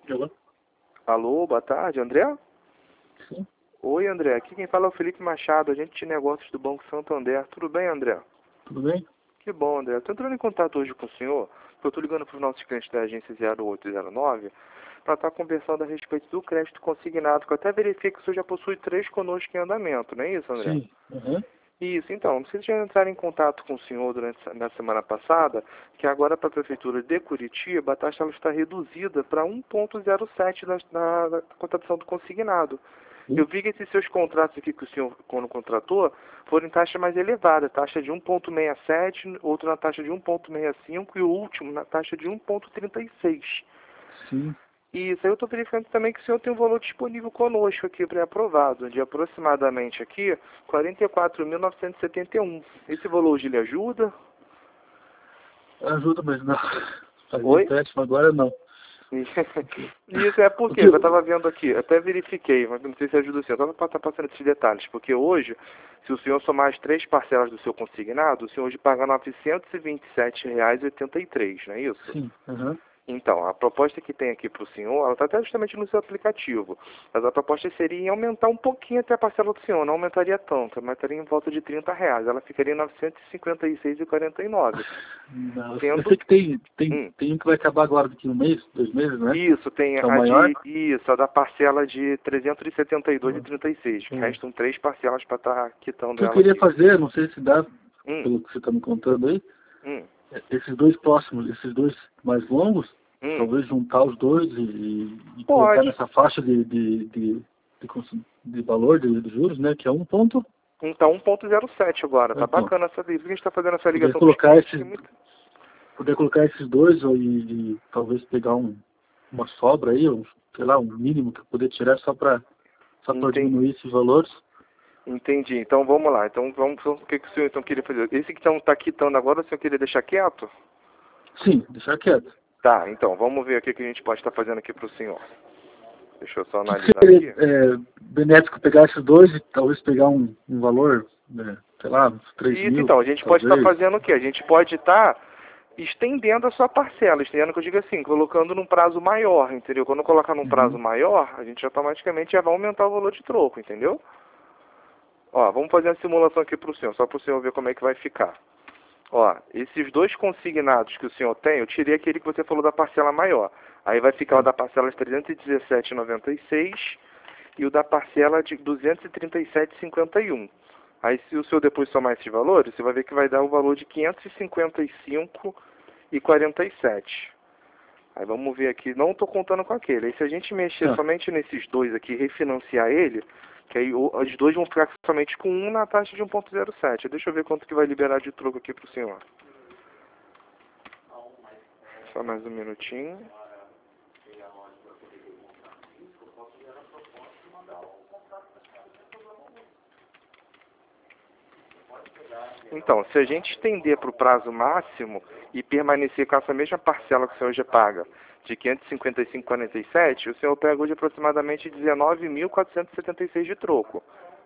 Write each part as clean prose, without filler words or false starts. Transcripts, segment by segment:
Alô? Alô, boa tarde, André? Sim, Oi, André. Aqui quem fala é o Felipe Machado, agente de negócios do Banco Santander. Tudo bem, André? tudo bem? Que bom, André. Estou entrando em contato hoje com o senhor, porque eu estou ligando para os nossos clientes da agência 0809 para estar conversando a respeito do crédito consignado, que eu até verifiquei que o senhor já possui 3 conosco em andamento, não é isso, André? Sim. Uhum. Isso, então, não sei se já entraram em contato com o senhor na semana passada, que agora para a Prefeitura de Curitiba a taxa ela está reduzida para 1,07 da contratação do consignado. Eu vi que esses seus contratos aqui que o senhor, quando contratou, foram em taxa mais elevada, taxa de 1,67, outro na taxa de 1,65 e o último na taxa de 1,36. Sim. Isso, aí eu estou verificando também que o senhor tem um valor disponível conosco aqui pré-aprovado, de aproximadamente aqui 44.971. Esse valor hoje lhe ajuda? Ajuda, mas não. Fazer Oi? empréstimo agora não. Isso é porque Porque, eu estava vendo aqui, até verifiquei, mas não sei se ajuda o senhor. Eu estava passando esses detalhes, porque hoje, se o senhor somar as 3 parcelas do seu consignado, o senhor hoje paga R$ 927,83, não é isso? sim. Uhum. Então, a proposta que tem aqui para o senhor, ela está até justamente no seu aplicativo, mas a proposta seria em aumentar um pouquinho até a parcela do senhor, não aumentaria tanto, aumentaria em volta de R$ 30, ela ficaria em R$ 956,49. Não, eu Sendo, sei que tem, hum, tem um que vai acabar agora daqui um mês, 2 meses, né? isso, tem Que é o a maior. a da parcela de R$ 372,36, que Hum. restam 3 parcelas para estar O quitando que eu ela queria aqui. fazer, não sei se dá, Hum, pelo que você está me contando aí, hum, esses dois próximos, esses dois mais longos, hum. talvez juntar os dois e colocar Pode. nessa faixa de valor de juros, né? Que é um ponto. Então, 1,07 agora, tá Então, bacana essa vez. Por que a gente está fazendo essa poder ligação para os colocar clientes? esses, poder colocar esses dois e talvez pegar uma sobra aí, sei lá, um mínimo que eu poder tirar só para Entendi. diminuir esses valores. Entendi. Então vamos lá. Então vamos. O que que o senhor então queria fazer? Esse que está quitando agora, o senhor queria deixar quieto? Sim, deixar quieto. Tá, então vamos ver o que que a gente pode estar fazendo aqui para o senhor. Deixa eu só O que analisar seria aqui. benéfico pegar esses dois e talvez pegar um valor, sei lá, uns 3 Isso, mil, então, a gente pode estar talvez. fazendo o quê? A gente pode estar estendendo a sua parcela, estendendo que eu digo assim, colocando num prazo maior, entendeu? Quando colocar num prazo Uhum. maior, a gente automaticamente já vai aumentar o valor de troco, entendeu? Ó, vamos fazer a simulação aqui para o senhor, só para o senhor ver como é que vai ficar. Ó, esses dois consignados que o senhor tem, eu tirei aquele que você falou da parcela maior. Aí vai ficar o Tá. da parcela de 317,96 e o da parcela de 237,51. Aí se o senhor depois somar esses valores, você vai ver que vai dar o valor de 555,47. Aí vamos ver aqui, não estou contando com aquele. Aí se a gente mexer Tá. somente nesses dois aqui, refinanciar ele, que aí os dois vão ficar somente com um na taxa de 1,07. Deixa eu ver quanto que vai liberar de troco aqui para o senhor. Só mais um minutinho. Então, se a gente estender para o prazo máximo e permanecer com essa mesma parcela que o senhor já paga, de 555,47, o senhor pega hoje aproximadamente 19.476 de troco.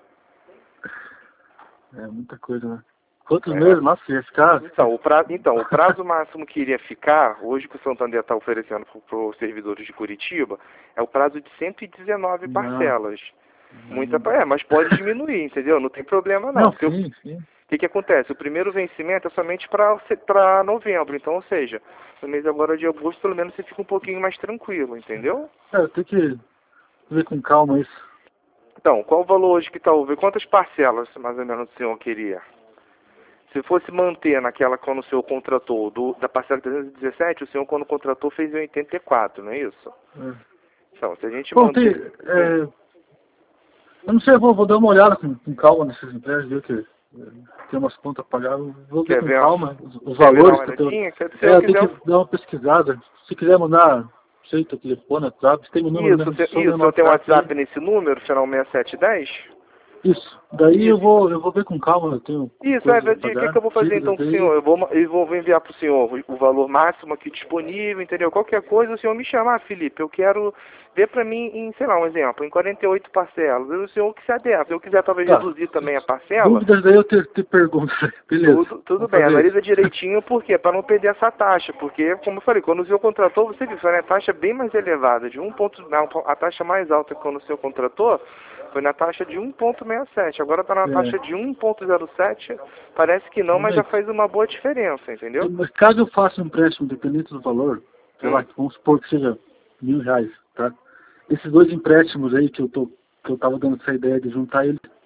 É muita coisa, né? Quantos É, meses? Nossa, ia ficar. o prazo máximo que iria ficar, hoje que o Santander está oferecendo para os servidores de Curitiba, é o prazo de 119 Não, parcelas. não dá. Mas pode diminuir, entendeu? Não tem problema não. Não, Porque sim, sim. o que acontece? O primeiro vencimento é somente para novembro. Então, ou seja, no mês agora de agosto, pelo menos você fica um pouquinho mais tranquilo, entendeu? Eu tenho que ver com calma isso. Então, qual o valor hoje que está over? Quantas parcelas, mais ou menos, o senhor queria? Se fosse manter naquela quando o senhor contratou, da parcela 317, o senhor quando contratou fez em 84, não é isso? É. Então, se a gente Bom, manter... eu não sei, eu vou dar uma olhada com calma nessas empresas, ver que tem umas contas a pagar, eu vou ver Quer com ver, calma os dar valores uma que eu tenho. olhadinha? Se eu Eu tenho quiser... que dar uma pesquisada. Se quiser mandar, não sei, teu telefone, WhatsApp, você tem meu número Isso, mesmo, só meu eu tenho um WhatsApp aí. WhatsApp nesse número, final 6710? Isso. Daí Isso. eu vou ver com calma, eu tenho. Isso, coisas o pra que pagar, que eu vou fazer então com o daí. senhor? Eu vou enviar para o senhor o valor máximo aqui disponível, entendeu? Qualquer coisa, o senhor me chama, Felipe, eu quero ver para mim em, sei lá, um exemplo, em 48 parcelas. E o senhor que se adequa. Se eu quiser talvez Tá. reduzir também a parcela, Dúvidas daí eu te pergunto. Beleza. tudo Vamos bem, fazer analisa isso. direitinho, por quê? Para não perder essa taxa, porque, como eu falei, quando o senhor contratou, você viu, foi na taxa bem mais elevada, de não, a taxa mais alta quando o senhor contratou foi na taxa de 1,67, agora está na taxa de 1,07, parece que não, Tudo mas já bem. faz uma boa diferença, entendeu? Mas caso eu faça um empréstimo, independente do valor, sei lá, vamos supor que seja R$ 1.000, tá? Esses dois empréstimos aí que eu tava dando essa ideia de juntar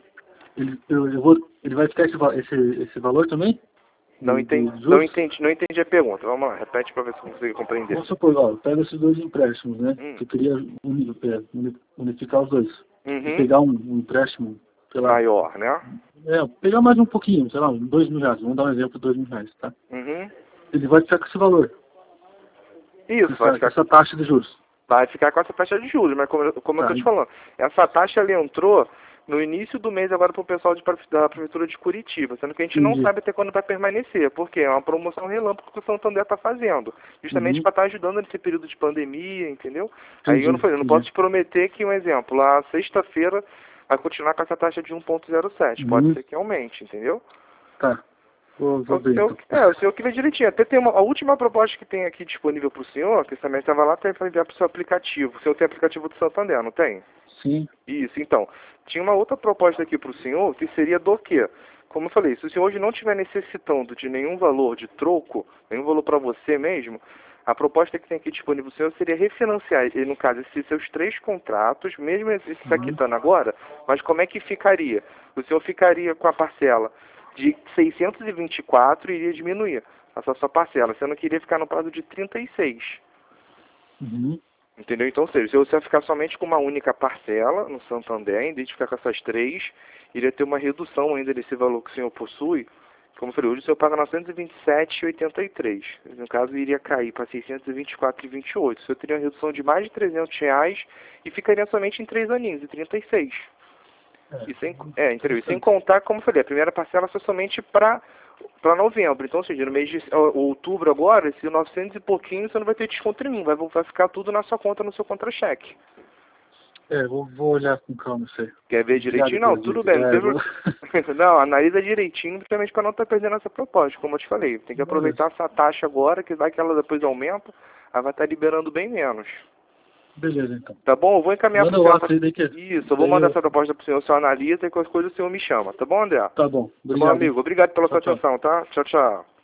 ele vai ficar esse valor também? Não De entendi, juros? não entendi a pergunta, vamos lá, repete para ver se eu consigo compreender. Vamos supor, ó, eu pego esses dois empréstimos, né? Que eu queria unificar os dois. E Uhum. pegar um empréstimo, sei lá, Maior, né? pegar mais um pouquinho, sei lá, R$ 2.000. Vamos dar um exemplo de R$ 2.000, tá? Uhum. Ele vai ficar com esse valor, Isso, vai ficar essa taxa de juros. Vai ficar com essa taxa de juros, mas como eu Tá. estou te falando, essa taxa ela entrou no início do mês agora para o pessoal da Prefeitura de Curitiba, sendo que a gente não Entendi. sabe até quando vai permanecer, porque é uma promoção relâmpago que o Santander está fazendo, justamente Uhum. para estar ajudando nesse período de pandemia, entendeu? Aí eu Entendi, não posso entendi. te prometer que, um exemplo, lá sexta-feira vai continuar com essa taxa de 1,07, pode Uhum. ser que aumente, entendeu? Tá. Vou ver então. O senhor que vê direitinho. Até tem a última proposta que tem aqui disponível para o senhor, que também estava lá, para enviar para o seu aplicativo. O senhor tem aplicativo do Santander, não tem? Sim. Isso, então. Tinha uma outra proposta aqui para o senhor, que seria do quê? Como eu falei, se o senhor hoje não estiver necessitando de nenhum valor de troco, nenhum valor para você mesmo, a proposta que tem aqui disponível para o senhor seria refinanciar, e no caso, esses seus 3 contratos, mesmo esse que está quitando agora, mas como é que ficaria? O senhor ficaria com a parcela de 624 e iria diminuir essa sua parcela, sendo que iria ficar no prazo de 36. Uhum. Entendeu? Então, ou seja, se você vai ficar somente com uma única parcela no Santander, em vez de ficar com essas 3, iria ter uma redução ainda desse valor que o senhor possui. Como eu falei, hoje o senhor paga R$ 927,83. No caso, iria cair para R$ 624,28. O senhor teria uma redução de mais de R$ 300 e ficaria somente em 3 aninhos, em 36. Entendeu? E sem contar, como eu falei, a primeira parcela foi somente para novembro. Então, ou seja, no mês de outubro agora, esse 900 e pouquinho, você não vai ter desconto nenhum. Vai ficar tudo na sua conta, no seu contra-cheque. Vou olhar com calma isso aí. Quer ver direitinho? Não, tudo bem. Não, analisa direitinho, justamente para não estar perdendo essa proposta, como eu te falei. Tem que aproveitar essa taxa agora, que vai que ela depois aumenta, ela vai estar liberando bem menos. Beleza, então. Tá bom? Eu vou encaminhar Manda pro o senhor. ato aí, Isso, eu vou mandar essa proposta pro senhor, o senhor analisa e qualquer coisa o senhor me chama. Tá bom, André? Tá bom. Tá bom, Obrigado, hein? amigo. Obrigado pela sua Tchau, tchau. atenção, tá? Tchau, tchau.